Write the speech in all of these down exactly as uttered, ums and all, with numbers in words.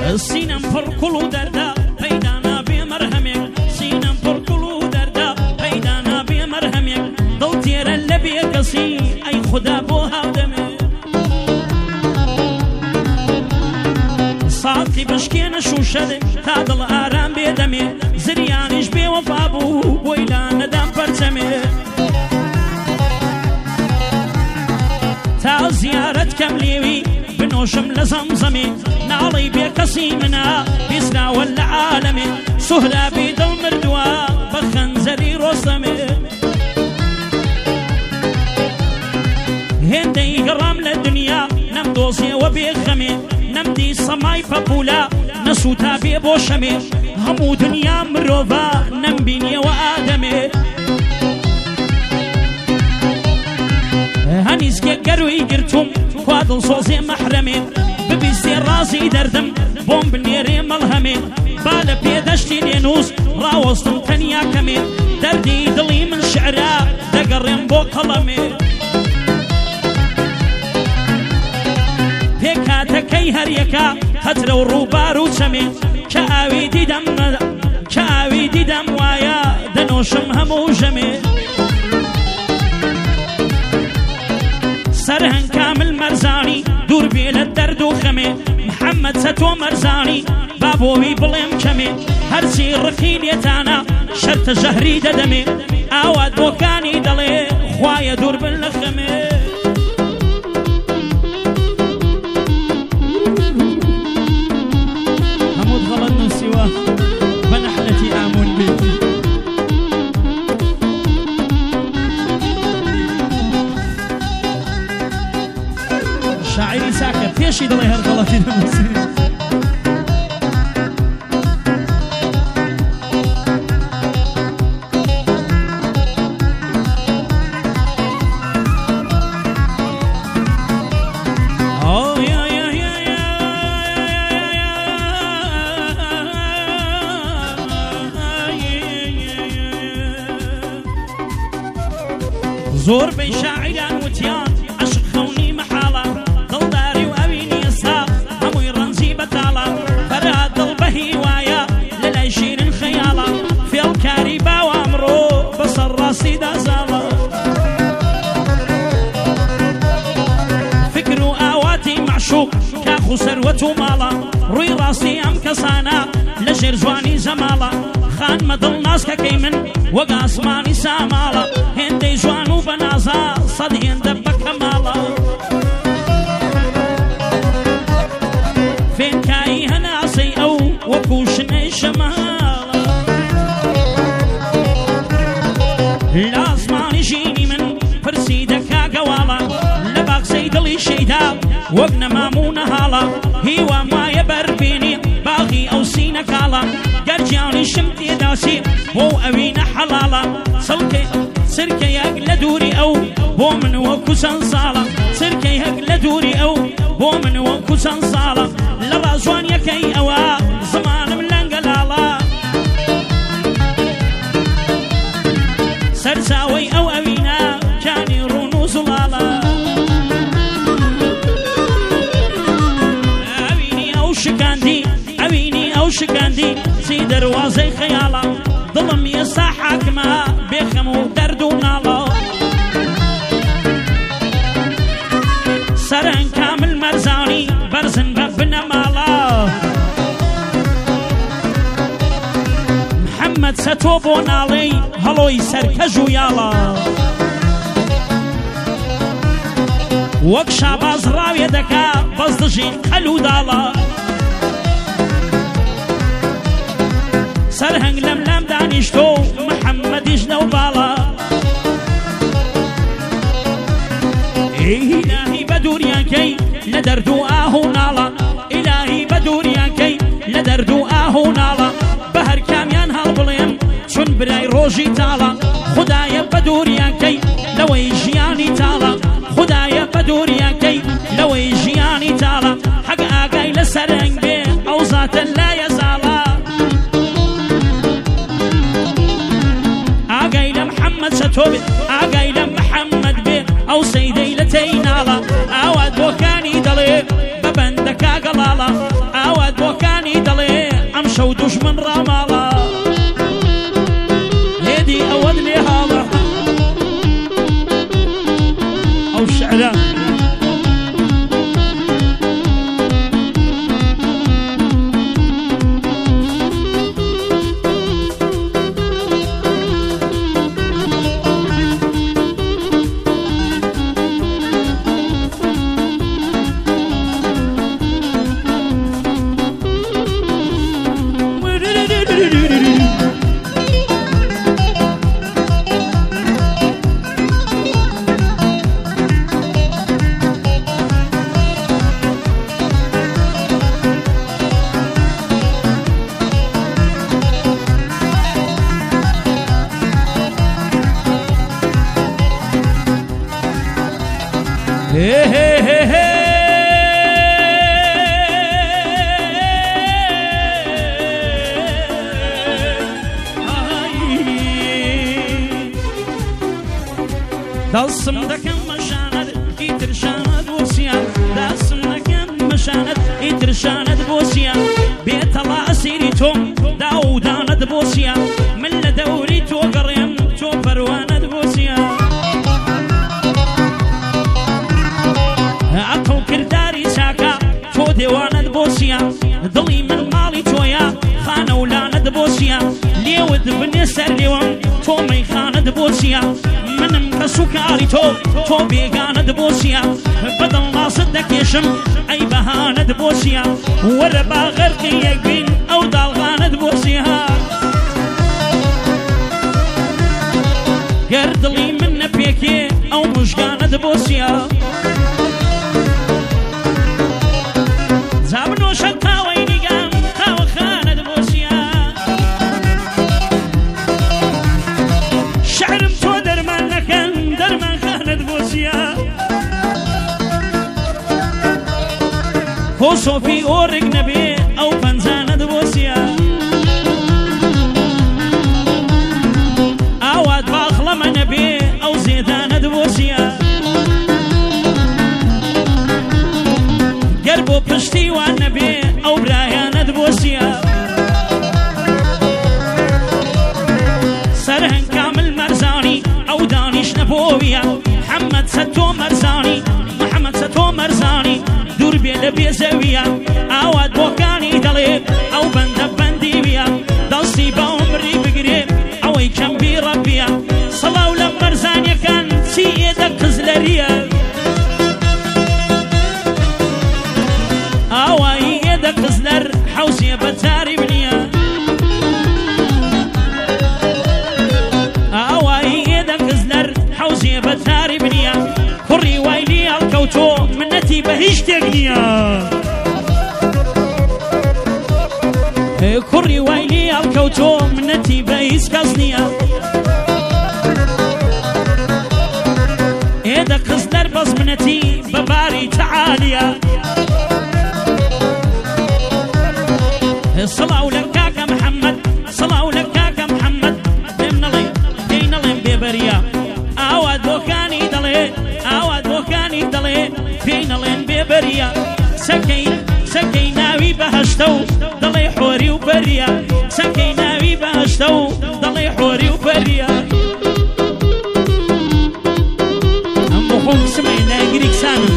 سینم پر کلو دردا پیدا نابی مرهمک سینم پر کلو دردا پیدا نابی مرهمک دڵ تێرە لە بێکەسی ئەی خوددا بۆ هاودەمێ ساڵی بشکێنە شوشەدێ تا دڵ ئارام بێدەمێ زریانیش بێوەفا بوو بۆی لا نەدام پەرچەمێ تا زیارەت کەم لێوی بنۆشم لە زەمزەمێ ناڵی بێکەسی منە بیسراوە لە عالەمێ سوهرابی دڵ مردووە بە خەنجەری ڕۆستەمێ هێندەی گەڕام لە دنیا نەمدۆزیەوە بێخەمێ نەمدی سەمای پەپولا نەسووتا بێ بۆ شەمێ هەموو دنیا مرۆڤە نەمبینیەوە ئادەمێ هەنیزکێ گەروی گرتوم کوا دڵسۆزێ مەحرەمێ ببیستێ ڕازی دەردم بۆم بنێرێ مەڵهەمێ با لە پێدەشتی لێنووس ڕاوەستم تەنیا کەمێ دەردی دڵی من شعرا دەگەڕێم بۆ قەڵەمێ پێکاتەکەی هەریەکە هەترە و ڕووبار و چەمێ کە ئاوی دیدەم کە ئاوی دیدەم وایە دەنۆشم هەموو ژەمێ سەرهەنگ کامل مەرزانی دوور بێ لە دەرد و خەمێ محەممەد چەتۆ مەرزانی با بۆوی بڵێم کەمێ هەرچی ڕقی لێتانە شەرتە ژەهری دەدەمێ ئاوات بۆکانی دەڵێ خوایە دوور بن لە خەمێ هەمووت غەڵەت نووسیوە بە نەحلەتی ئامون بێت شاعری ساکە پێشی دڵێ هەر غەڵەتی دەنووسی زۆر بەی شاعران وتیان عەشق خەونی مەحاڵە دڵداری و ئەوینی ئێستا هەمووی ڕەنجی بەتاڵە بەرا دڵ بە هیوایە لە لای شیرن خەیاڵە فێڵکاری باوە ئەمڕۆ بەسەر ڕاستی دازاڵە فکر و ئاواتی معشوق کاخ و سەروەت و ماڵە ڕووی ڕاستی ئەم کەسانە لە ژێر جوانی زەماڵە خانمە دڵ ناسکەکەی من وەک ئاسمانی ساماڵە هێندەی جوان و بەنازە سەد هێندە بە کەماڵە فێنکایی هەناسەی ئەو وەکو شنەی شەماڵە لە ئاسمانی ژینی من پرسی دەکا گەواڵە لە باخچەی دڵی شەیدا وەک نەمام و نەهاڵە هیوام وایە بەربێنی باغی ئەو سینە کاڵە گەرجیانی شم تێداسی بۆ ئەوینە حەڵاڵە سڵکەی سرکەیەک لە دووری ئەو بۆ من وەکو چەند ساڵە سرکەیەک لە دووری ئەو بۆ من وەکو چەند ساڵە لە ڕازوانیەکەی ئەوە زمانم لەنگەلاڵە سەرچاوەی ئەو ئەوینە کانی ڕوون و زڵاڵە ئەوینی ئەو شکاندی ئەوینی ئەو شکاندی چی دەواازەی خەیاڵە دڵم ئێستا حاکمە بێخەم و دەرد و ناڵە سەرهەنگ کامل مەرزانی بەرزن بە بنەماڵە محەممەد چەتۆ بۆ ناڵەی هەڵۆی سەرکەژ و یاڵە وەک شاباز ڕاوێ دەکا بەس دژین قەل و داڵە سەرهەنگ لەم لام دانیشتۆ محەممەدیش نەو باڵە ئیلاهی بە دووریانکەی لە دەرد و ئاه و ناڵە ئیلاهی بە دووریانکەی لە دەرد و ئاه و ناڵە بە هەر کامیان هەڵ بڵێم چون برای ڕۆژی تاڵە خودایە بە دووریانکەی لەوەی ژیانی تاڵە خودایە بە دووریانکەی لەوەی ژیانی تاڵە حەق ئاگای لە سەرهەنگ بێ ئەو زاتە لایە زاڵە ئاگای لە محەممەد چەتۆ بێ ئاگای لە محەممەد بێ ئەو سەیدەی لە تەی ناڵە ئاوات بۆکانی دەڵێ بە بەندەکا گەڵاڵە ئاوات بۆکان دژمن ڕاماڵە هێدی ئەوەت لێ هاڵە ئەو شعرە Hey, hey, hey, hey. دەڵسم دەکەم مەشانەت ئیتر شانەت بۆسییان دەسم دەکەم مەشانەت ئیتر شانەت بۆسییان بێتەڵا ئەسیری تۆم داودانەت بۆسییان من لە دەوری تۆ گەڕێم تۆ پەروانەت بۆسییان ئەقڵ کردداری چاکە تۆ دێوانەت بۆسییان دڵی من ماڵی تۆیە خانە و لانەت بۆسییان لێوت بنێ سەر لێوەم تۆ مەیخانەت بۆسییان منم کەس و کاری تۆ تۆ بێگانەت بۆسییە بەدڵ ناست دەکێشم ئەی بەهانەت بۆسییە وەرە با غەرقی یەک بین ئەو داڵغانەت بۆسییە گەر دڵی من نەپێکێ ئەو مژگانەت بۆسییە زابنۆشە تاوەی نیگەم تاوەخانەت بۆسییە شعرم تۆ دەرمان نەکەن دەرمان خانەت بۆسییە کۆ سۆفی ئۆڕێک نەبێ ئەو پەنجانەت بۆسییە ئاوات باخڵەمە نەبێ ئەو زێدانەت بۆسییە گەر بۆ پشتیوان نەبێ ئەو برایانەت بۆسییە سەرهەنگ کامل مەرزانی ئەو دانیشتە بۆویە محەممەد سە تۆ مەرزانی محەممەد سە تۆ مەرزانی دوور بێ لە بێزەویە ئاوات بۆکانی دەڵێ ئەو بەندە بەندیویە دەستی بەعومری بگرێ ئەوەی کەمبی ڕەبیە سەڵاو لە مەرزانیەکان چی ئێدە قزلەریە ئاوایی ئێدە قزلەر حەوزیە بەتاری بنیە ئاوایی ئێدە قزلەر حەوزیە بەتاری بنیە کوڕی وایلی هەڵکەوتۆ منەتی بە هیچ شتێک نییە کوڕی وایلی هەڵکەوتۆ منەتی بە هیچ کەس نییە ئێدە قزلەر بەس منەتی بە باری تەعالیە سڵاو لە کاکە محەممەد سڵاو لە کاکە محەممەد پێم نەڵێ پێی نەڵێم بێبەریە ئاوات بۆکانی دەڵێ ئاوات بۆکانی دەڵێ پێی نەڵێن بێبەریە سەکەی سەکەی ناوی بەهەشتە و دەڵێ حۆری و بەریە سەکەی ناوی بەهەشتە و دەڵێ حۆری و بەریە ئەم بۆ خۆم سمەی ناگیری کسانم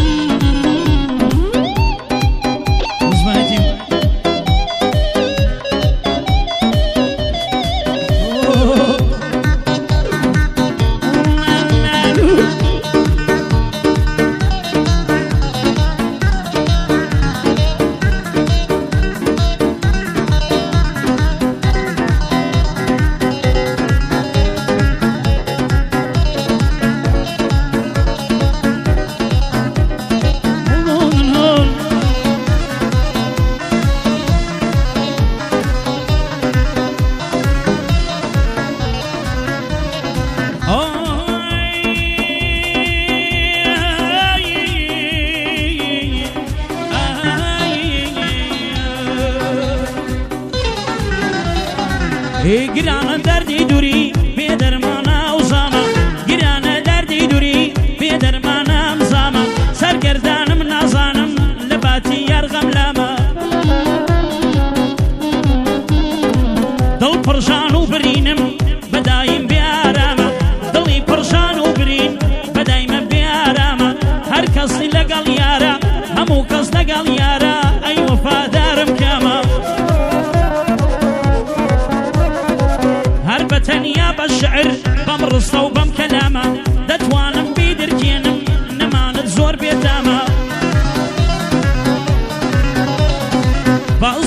گرانە دەردی دووری بێ دەرمانە ئەو زامە گرانە دەردی دووری بێ دەرمانە ئەم زامە سەرگەردانم نازانم لە باتی یار غەملامە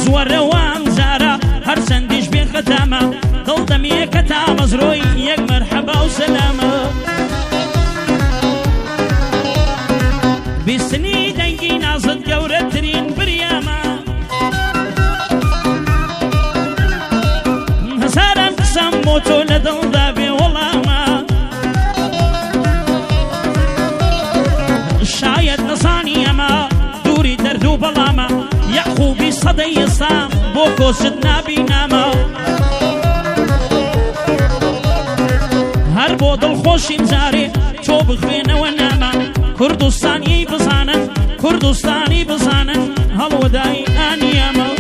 زوەرەوان زارە هەرچەندیش بێ خەتامە دڵ دەمیەکە تا مەزرۆی یەک مەرحەبا و سەلامە بیستنی دەنگی نازت گەورەترین بریامە هەزاران قسەم بۆ تۆ لە دڵدا بێ وەڵامە شاید نەزانی ئەمە دووری دەرد و بەڵامە یعقوبی سەدەی ئێسام بۆ کۆچت نابینامە هەر بۆ دڵخۆشیم جارێ تۆ بخوێنەوە نامە کوردستانی بزانن کوردستانی بزانن هەڵوەدای ئانیامە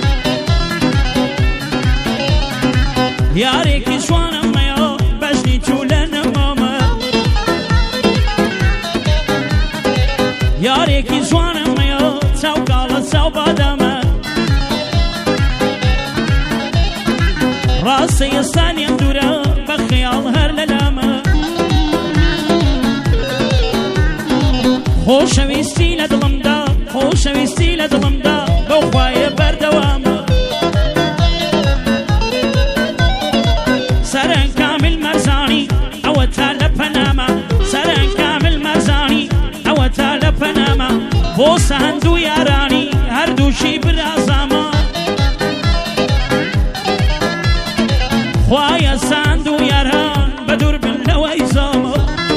یارێکی جوانم مەیە بەژنی چوو لە نەمامە یارێکی جوانم مەیە چاو کاڵە چاو بادامە ڕاستە ئێستانیان دوورە بە خەیاڵ هەر لە لامە خۆشەویستی لە دڵمدا خۆشەویستی لە دڵمدا بەو خوایە بەردەوامە سەرەن کامل مەرزانی ئەوە تا لە پەنامە سەرەن کامل مەرزانی ئەوە تا لە پەنامە بۆ سەهەند و یارانی هەردووشی برازامە خوایە سەهەند و یاران بە دوور بن لەوەی زامە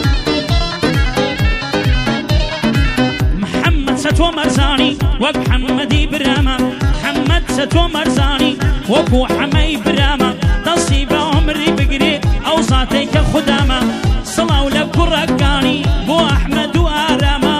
محەممەد سە تۆ مەرزانی وەک حەممەدی برامە حەممەد سە تۆ مەرزانی وەکو حەمەی برامە دەستی بە عومری بگرێ ئەو زاتەی کە خودامە سڵاو لە کوڕەکانی بۆ ئەحمەد و ئارامە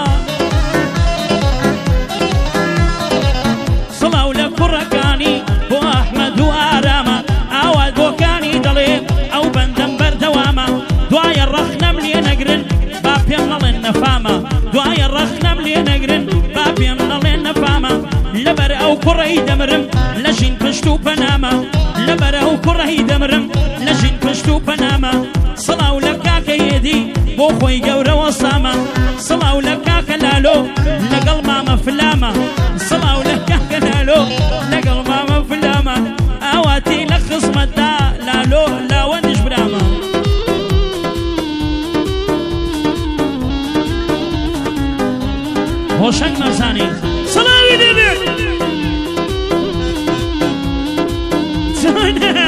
سڵاو لە کوڕەکانی بۆ ئەحمەد و ئارامە ئاوات بۆکانی دەڵێ ئەو بەندەم بەردەوامە دوایە ڕەخنەم لێ نەگرن با پێم نەڵێن نەفامە دوایە ڕەخنەم لێ نەگرن با پێم نەڵێن نەفامە لەبەر ئەو کوڕەی دەمرم لە ژین پشت و پەنامە لەبەر ئەو کوڕەی دەمرم لە ژین پشت و پەنامە سڵاو لە کاکە هێدی بۆ خۆی گەورەوە سامە سڵاو لە کاکە لالۆ لەگەڵ مامە فلامە سڵاو لە کاکە لالۆ لەگەڵ مامە فلامە ئاواتی لە خزمەتدا لالۆ لاوەندش برامە هۆشنگ مەرزانی سڵاوی دەبێت